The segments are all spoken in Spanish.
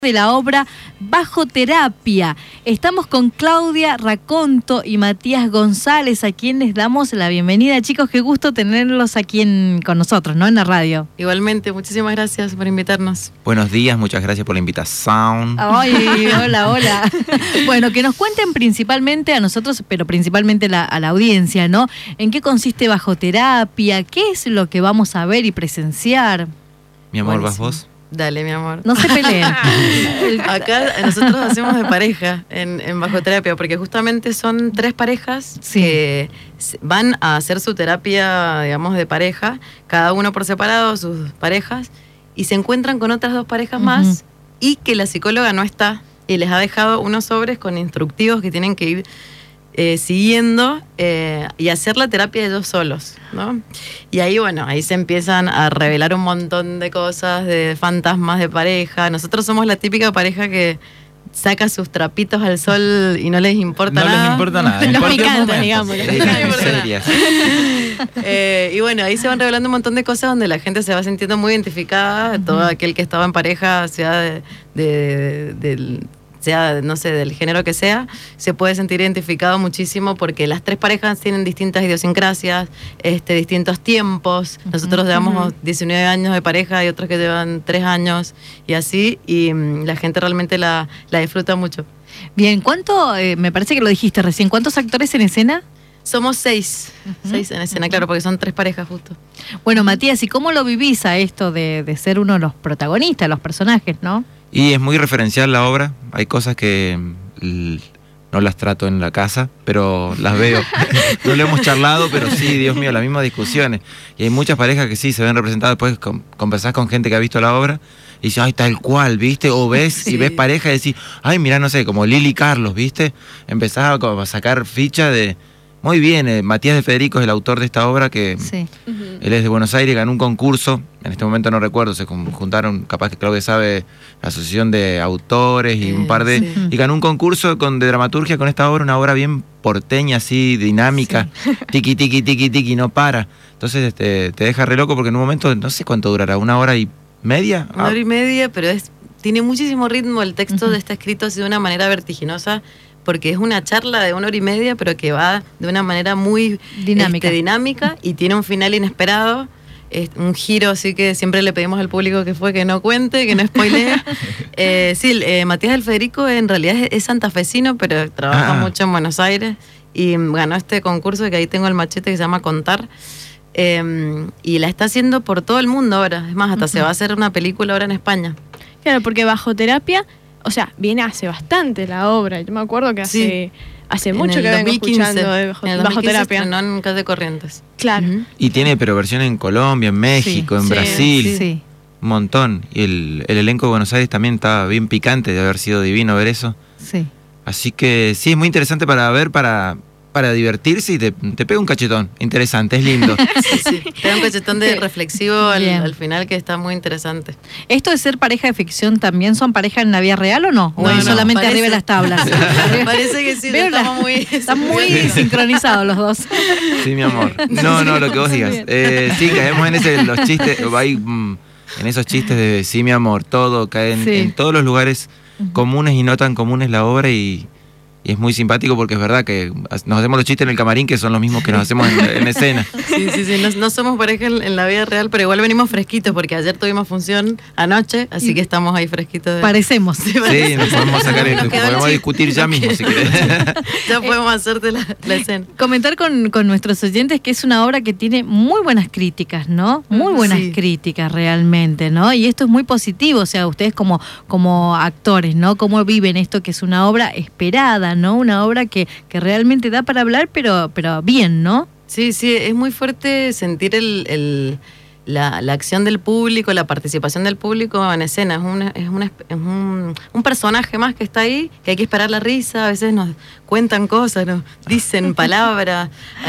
de la obra Bajo Terapia. Estamos con Claudia Raconto y Matías González, a quien les damos la bienvenida. Chicos, qué gusto tenerlos aquí con nosotros, ¿no? En la radio. Igualmente, muchísimas gracias por invitarnos. Buenos días, muchas gracias por la invitación. Ay, hola. Bueno, que nos cuenten principalmente a nosotros, pero principalmente a la audiencia, ¿no? ¿En qué consiste Bajo Terapia? ¿Qué es lo que vamos a ver y presenciar? Mi amor, Buenísimo. ¿vas vos? Dale, mi amor. No se peleen. Acá nosotros hacemos de pareja en Bajo Terapia, porque justamente son 3 parejas que van a hacer su terapia, digamos, de pareja, cada uno por separado, sus parejas, y se encuentran con otras 2 parejas más, y que la psicóloga no está, y les ha dejado unos sobres con instructivos que tienen que ir siguiendo y hacer la terapia ellos solos, ¿no? Y ahí, bueno, ahí se empiezan a revelar un montón de cosas, de fantasmas de pareja. Nosotros somos la típica pareja que saca sus trapitos al sol y no les importa nada. No les importa nada. Los picantes, digamos. Y bueno, ahí se van revelando un montón de cosas donde la gente se va sintiendo muy identificada. Todo aquel que estaba en pareja, sea no sé, del género que sea, se puede sentir identificado muchísimo porque las 3 parejas tienen distintas idiosincrasias, distintos tiempos. Nosotros llevamos 19 años de pareja y otros que llevan 3 años y así, y la gente realmente la disfruta mucho. Bien, ¿cuánto, me parece que lo dijiste recién, cuántos actores en escena? Somos 6 en escena, claro, porque son 3 parejas justo. Bueno, Matías, ¿y cómo lo vivís a esto de ser uno de los protagonistas, los personajes, no? Y es muy referencial la obra. Hay cosas que no las trato en la casa, pero las veo. No lo hemos charlado, pero sí, Dios mío, las mismas discusiones. Y hay muchas parejas que sí se ven representadas. Después conversás con gente que ha visto la obra y dices, ay, tal cual, ¿viste? O ves, y ves pareja y decís, ay, mirá, no sé, como Lili y Carlos, ¿viste? Empezás a sacar ficha de... Muy bien, Matías de Federico es el autor de esta obra, que él es de Buenos Aires, ganó un concurso, en este momento no recuerdo, se juntaron, capaz que Claudia sabe, la asociación de autores y un par de... Y ganó un concurso de dramaturgia con esta obra, una obra bien porteña, así, dinámica, tiqui, tiqui, tiqui, tiqui, no para. Entonces te deja re loco porque en un momento, no sé cuánto durará, 1 hora y media. 1 hora y media, pero tiene muchísimo ritmo, el texto está escrito así de una manera vertiginosa, porque es una charla de 1 hora y media, pero que va de una manera muy dinámica y tiene un final inesperado, un giro, así que siempre le pedimos al público que no cuente, que no spoilee. Matías del Federico en realidad es santafesino, pero trabaja mucho en Buenos Aires y ganó este concurso que ahí tengo el machete que se llama Contar. Y la está haciendo por todo el mundo ahora, es más, hasta se va a hacer una película ahora en España. Claro, porque Bajo Terapia, o sea, viene hace bastante la obra. Yo me acuerdo que hace mucho que vengo escuchando de Bajo Terapia. No, en Calle Corrientes. Claro. Y tiene versiones en Colombia, en México, en Brasil. Un montón. Y el elenco de Buenos Aires también estaba bien picante, de haber sido divino ver eso. Sí. Así que sí, es muy interesante para ver, para divertirse, y te pega un cachetón. Interesante, es lindo. Te da un cachetón de reflexivo al final que está muy interesante. ¿Esto de ser pareja de ficción también son pareja en la vida real o no? ¿O es solamente arriba de las tablas? Parece que sí, están muy sincronizados los dos. Sí, mi amor. No, lo que vos digas. Sí, caemos en los chistes, en esos chistes de sí, mi amor, todo cae en todos los lugares comunes y no tan comunes la obra, y es muy simpático porque es verdad que nos hacemos los chistes en el camarín que son los mismos que nos hacemos en escena. Sí, no somos pareja en la vida real, pero igual venimos fresquitos porque ayer tuvimos función anoche, así que estamos ahí fresquitos. Parecemos. Sí, nos podemos sacar podemos discutir ya mismo si querés. Ya podemos hacerte la escena. Comentar con nuestros oyentes que es una obra que tiene muy buenas críticas, ¿no? Muy buenas críticas realmente, ¿no? Y esto es muy positivo, o sea, ustedes como actores, ¿no? Cómo viven esto que es una obra esperada, ¿no? Una obra que realmente da para hablar, pero bien, ¿no? Sí, es muy fuerte sentir la acción del público, la participación del público en escena. Es un personaje más que está ahí, que hay que esperar la risa, a veces nos cuentan cosas, nos dicen palabras,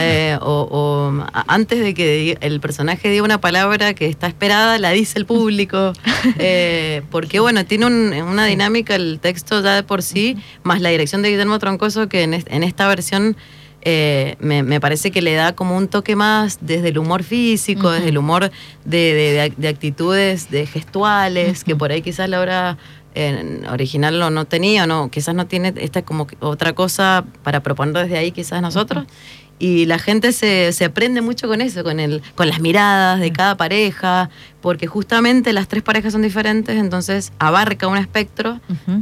o antes de que el personaje diga una palabra que está esperada, la dice el público, porque bueno, tiene una dinámica el texto ya de por sí, más la dirección de Guillermo Troncoso, que en esta versión me parece que le da como un toque más desde el humor físico, desde el humor de actitudes, de gestuales, que por ahí quizás la obra original no tenía, no, quizás no tiene esta como otra cosa para proponer desde ahí quizás nosotros. Y la gente se aprende mucho con eso, con las miradas de cada pareja, porque justamente las 3 parejas son diferentes, entonces abarca un espectro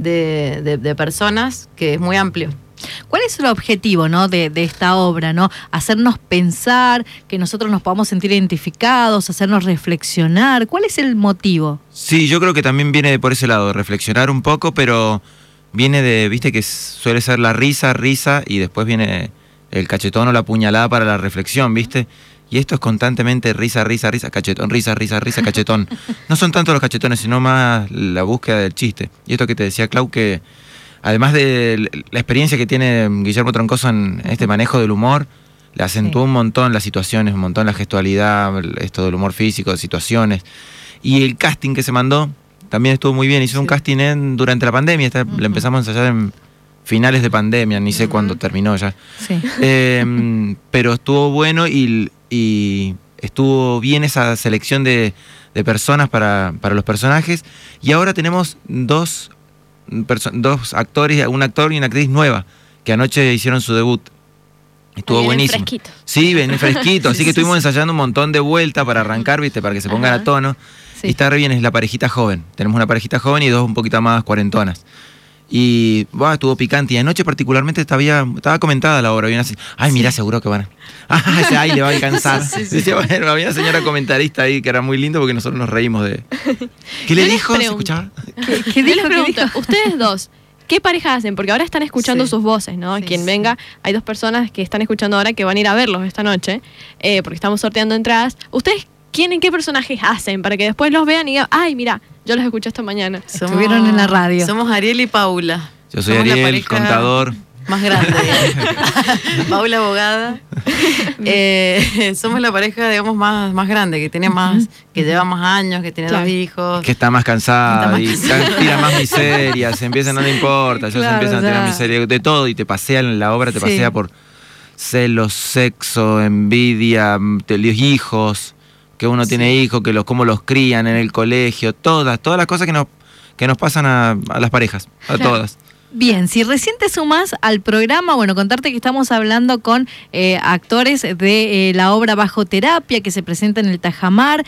de personas que es muy amplio. ¿Cuál es el objetivo, ¿no? de esta obra, ¿no? Hacernos pensar, que nosotros nos podamos sentir identificados, hacernos reflexionar. ¿Cuál es el motivo? Sí, yo creo que también viene por ese lado, de reflexionar un poco, pero viene de, viste que suele ser la risa, y después viene el cachetón o la puñalada para la reflexión, ¿viste? Y esto es constantemente risa, cachetón, risa, cachetón. No son tanto los cachetones, sino más la búsqueda del chiste. Y esto que te decía Clau, que además de la experiencia que tiene Guillermo Troncoso en este manejo del humor, le acentuó un montón las situaciones, un montón la gestualidad, esto del humor físico, de situaciones. Y el casting que se mandó también estuvo muy bien. Hizo un casting durante la pandemia, lo empezamos a ensayar en finales de pandemia, ni sé cuándo terminó ya. Sí. Pero estuvo bueno y estuvo bien esa selección de personas para los personajes. Y ahora tenemos dos actores, un actor y una actriz nueva, que anoche hicieron su debut. Estuvo buenísimo. Fresquito. Sí, ven fresquito. Así que estuvimos ensayando un montón de vueltas para arrancar, ¿viste? Para que se pongan a tono. Sí. Y está re bien, es la parejita joven. Tenemos una parejita joven y 2 un poquito más cuarentonas. Y estuvo picante. Y anoche particularmente estaba comentada la obra. Había así, ay, mira, seguro que van a... ese ay le va a alcanzar. Decía, bueno, había una señora comentarista ahí que era muy lindo porque nosotros nos reímos de... ¿Qué le dijo? ¿Se escuchaba? ¿Qué les pregunto? Ustedes dos, ¿qué pareja hacen? Porque ahora están escuchando sus voces, ¿no? Quien venga, hay 2 personas que están escuchando ahora que van a ir a verlos esta noche, porque estamos sorteando entradas. ¿Ustedes en qué personajes hacen? Para que después los vean y digan, ay, mira, yo los escuché esta mañana. Estuvieron en la radio. Somos Ariel y Paula. Yo soy Ariel, contador. Más grande. Paula, abogada. Somos la pareja, digamos, más grande, que tiene más, que lleva más años, que tiene 2 hijos. Que está más cansada y tira más miseria, se empiezan, no le importa, ya se empiezan a tirar miseria de todo y te pasea en la obra, te pasea por celos, sexo, envidia, los hijos, que uno tiene hijos, que cómo los crían en el colegio, todas las cosas que nos pasan a las parejas, a todas. Bien, si recién te sumás al programa, bueno, contarte que estamos hablando con actores de la obra Bajo Terapia, que se presenta en el Tajamar.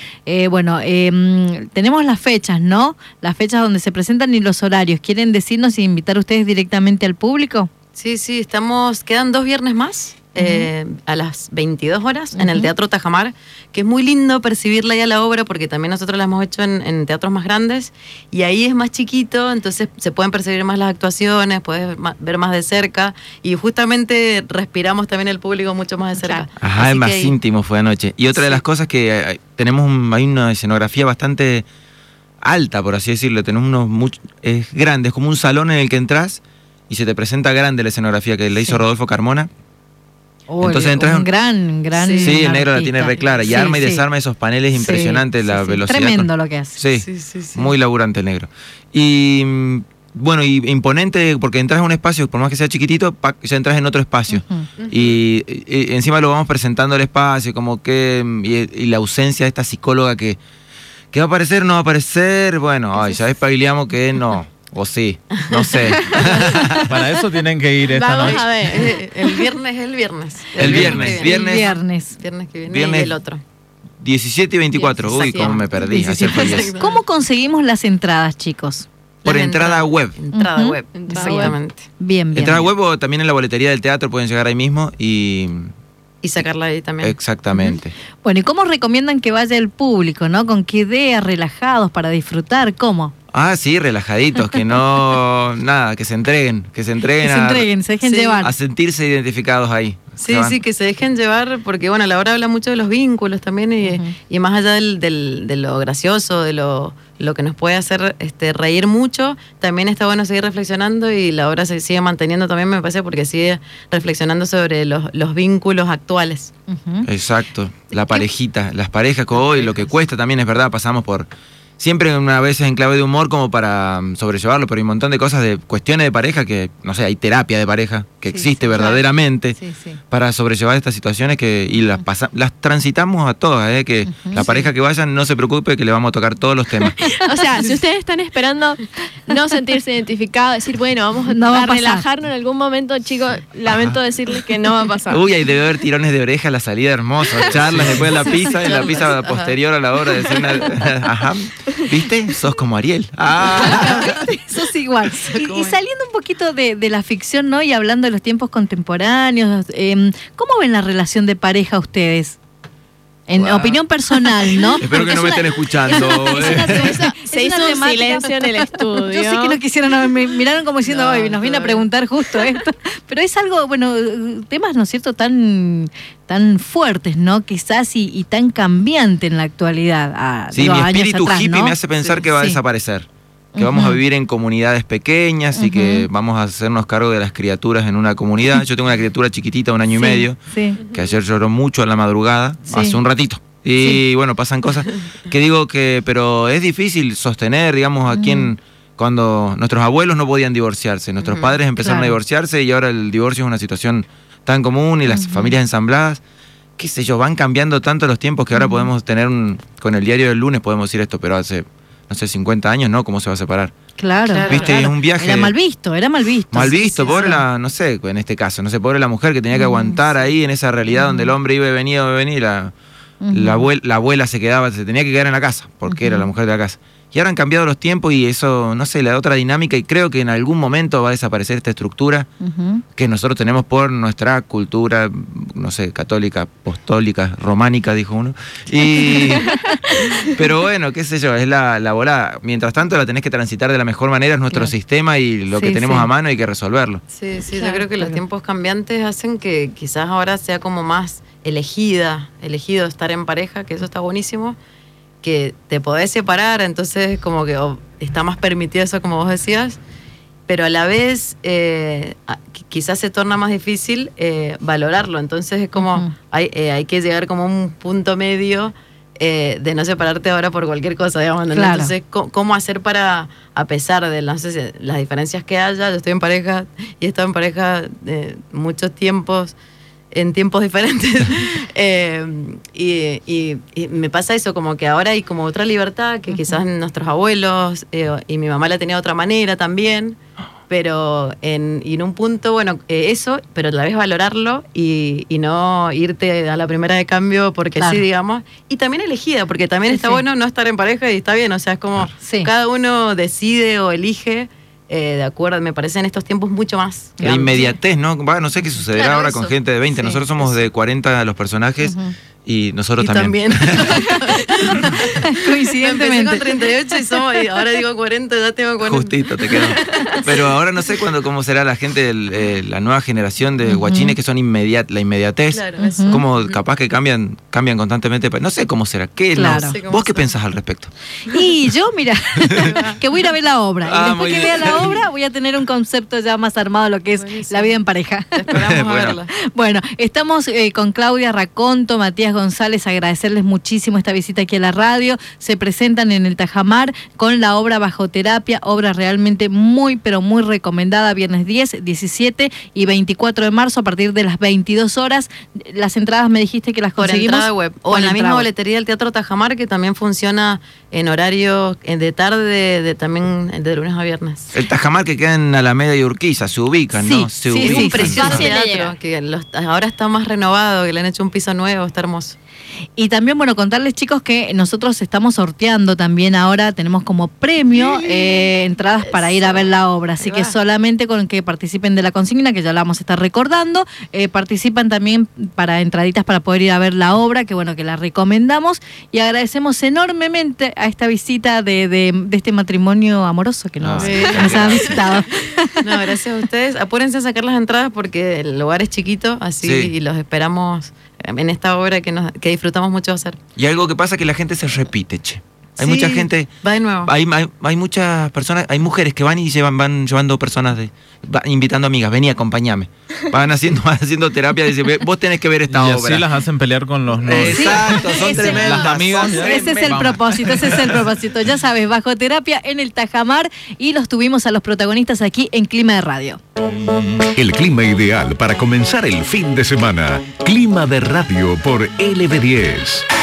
Tenemos las fechas, ¿no? Las fechas donde se presentan y los horarios. ¿Quieren decirnos y invitar a ustedes directamente al público? Sí, quedan 2 viernes más. A las 22 horas en el Teatro Tajamar, que es muy lindo percibirla ya la obra porque también nosotros la hemos hecho en teatros más grandes y ahí es más chiquito, entonces se pueden percibir más las actuaciones, puedes ver más de cerca y justamente respiramos también el público mucho más de cerca. Ajá, es más íntimo fue anoche. Y otra de las cosas que hay una escenografía bastante alta, por así decirlo, tenemos es grande, es como un salón en el que entras y se te presenta grande la escenografía que le hizo Rodolfo Carmona. Entonces entras un gran sí, el negro la tiene re clara y arma y desarma esos paneles impresionantes, la velocidad. Tremendo lo que hace. Sí, muy laburante el negro. Y bueno, y imponente porque entras en un espacio, por más que sea chiquitito, ya entras en otro espacio. Y encima lo vamos presentando el espacio, como que y la ausencia de esta psicóloga que va a aparecer, no va a aparecer, bueno, ya espabilamos que no. O sí, no sé. Para eso tienen que ir esta noche. A ver, el viernes. El viernes que viene y el otro. 17 y 24. Uy, cómo me perdí. ¿Cómo conseguimos las entradas, chicos? Por entrada web. Entrada web, exactamente. Bien. Entrada web o también en la boletería del teatro pueden llegar ahí mismo y sacarla ahí también. Exactamente. Bueno, ¿y cómo recomiendan que vaya el público, no? ¿Con qué ideas, relajados para disfrutar? ¿Cómo? Sí, relajaditos, que no, nada, que se entreguen, se dejen llevar. A sentirse identificados ahí. Sí, que se dejen llevar, porque bueno, la obra habla mucho de los vínculos también y más allá de lo gracioso, de lo que nos puede hacer reír mucho, también está bueno seguir reflexionando y la obra se sigue manteniendo también, me parece, porque sigue reflexionando sobre los vínculos actuales. Exacto, la parejita, las parejas que hoy, lo que cuesta también es verdad, pasamos por... Siempre una vez en clave de humor como para sobrellevarlo, pero hay un montón de cosas, de cuestiones de pareja que, no sé, hay terapia de pareja que existe verdaderamente Sí. para sobrellevar estas situaciones y las transitamos a todas, que la pareja que vayan no se preocupe que le vamos a tocar todos los temas. O sea, si ustedes están esperando no sentirse identificados, decir, bueno, vamos va a a pasar. relajarnos en algún momento, chicos, lamento decirles que no va a pasar. Uy, ahí debe haber tirones de oreja a la salida, hermoso, charlas después de la pizza, en la pizza posterior a la hora de cena. Ajá, ¿viste? Sos como Ariel. Sos igual. Y saliendo un poquito de la ficción, ¿no? Y hablando de los tiempos contemporáneos, ¿cómo ven la relación de pareja ustedes? En opinión personal, ¿no? Espero que no me estén escuchando. Se hizo un silencio en el estudio. Yo sé que no quisieron, me miraron como diciendo, "Ay, nos viene a preguntar justo esto". Pero es algo, bueno, temas, ¿no es cierto?, tan fuertes, ¿no? Quizás y tan cambiante en la actualidad. Sí, mi espíritu hippie me hace pensar que va a desaparecer. Que vamos a vivir en comunidades pequeñas y que vamos a hacernos cargo de las criaturas en una comunidad. Yo tengo una criatura chiquitita, 1 año y medio, que ayer lloró mucho a la madrugada, hace un ratito. Y bueno, pasan cosas que digo pero es difícil sostener, digamos, cuando nuestros abuelos no podían divorciarse, nuestros padres empezaron a divorciarse y ahora el divorcio es una situación tan común y las familias ensambladas. Qué sé yo, van cambiando tanto los tiempos que ahora podemos tener con el diario del lunes podemos decir esto, pero hace, no sé, 50 años, ¿no? ¿Cómo se va a separar? Claro. ¿Viste? Es un viaje. Era mal visto. Mal visto, pobre no sé, en este caso, no sé, pobre la mujer que tenía que aguantar ahí en esa realidad donde el hombre iba y venía, la abuela se tenía que quedar en la casa, porque era la mujer de la casa. Y ahora han cambiado los tiempos y eso, no sé, le da otra dinámica y creo que en algún momento va a desaparecer esta estructura que nosotros tenemos por nuestra cultura, no sé, católica, apostólica, románica, dijo uno. Pero bueno, qué sé yo, es la volada. Mientras tanto la tenés que transitar de la mejor manera, es nuestro sistema y lo que tenemos a mano hay que resolverlo. Sí, yo creo que los tiempos cambiantes hacen que quizás ahora sea como más elegido estar en pareja, que eso está buenísimo, que te podés separar, entonces como que está más permitido eso, como vos decías, pero a la vez quizás se torna más difícil valorarlo, entonces es como hay que llegar como a un punto medio de no separarte ahora por cualquier cosa, digamos. Claro. Entonces, ¿cómo hacer para, a pesar de las diferencias que haya? Yo estoy en pareja y he estado en pareja muchos tiempos, en tiempos diferentes. Y me pasa eso, como que ahora hay como otra libertad que quizás nuestros abuelos y mi mamá la tenía de otra manera también, pero en un punto, bueno, eso, pero a la vez valorarlo y no irte a la primera de cambio porque sí, digamos, y también elegida, porque también está bueno no estar en pareja y está bien, o sea, es como cada uno decide o elige de acuerdo, me parece en estos tiempos mucho más. La inmediatez, ¿no? No sé qué sucederá ahora con gente de 20. Nosotros somos de 40 los personajes y nosotros también. Coincidentemente. Empecé con 38 y ahora digo 40, ya tengo 40. Justito, te quedó. Pero ahora no sé cómo será la gente, la nueva generación de guachines que son la inmediatez. Claro, como capaz que cambian constantemente. No sé cómo será. ¿Qué es ¿Vos qué pensás al respecto? Y yo, mira, que voy a ir a ver la obra. Y después que vea la obra voy a tener un concepto ya más armado de lo que es la vida en pareja. Esperamos a verla. Bueno, estamos con Claudia Raconto, Matías González, agradecerles muchísimo esta visita aquí a la radio. Se presentan en el Tajamar con la obra Bajo Terapia, obra realmente muy, pero muy recomendada, viernes 10, 17 y 24 de marzo a partir de las 22 horas. Las entradas me dijiste que las conseguimos. Por entrada web. O en la misma boletería del Teatro Tajamar, que también funciona en horario de tarde, también de lunes a viernes. El Tajamar que queda en Alameda y Urquiza, se ubican, ¿no? Sí, es un precioso teatro, que ahora está más renovado, que le han hecho un piso nuevo, está hermoso. Y también, bueno, contarles, chicos, que nosotros estamos sorteando también ahora, tenemos como premio entradas para ir a ver la obra, así que solamente con que participen de la consigna, que ya la vamos a estar recordando, participan también para entraditas para poder ir a ver la obra, que bueno, que la recomendamos, y agradecemos enormemente a esta visita de este matrimonio amoroso que nos ha visitado. No, gracias a ustedes. Apúrense a sacar las entradas porque el lugar es chiquito, así y los esperamos en esta obra que disfrutamos mucho hacer. Y algo que pasa es que la gente se repite, che. Hay mucha gente. Va de nuevo. Hay muchas personas, hay mujeres que van y van llevando personas invitando amigas, vení, acompáñame. Van haciendo terapia y dicen, vos tenés que ver esta obra. Y así las hacen pelear con los novios. Exacto, son tremendas. Las amigas. Ese es el propósito. Ya sabes, Bajo Terapia en el Tajamar, y los tuvimos a los protagonistas aquí en Clima de Radio. El clima ideal para comenzar el fin de semana. Clima de Radio por LB10.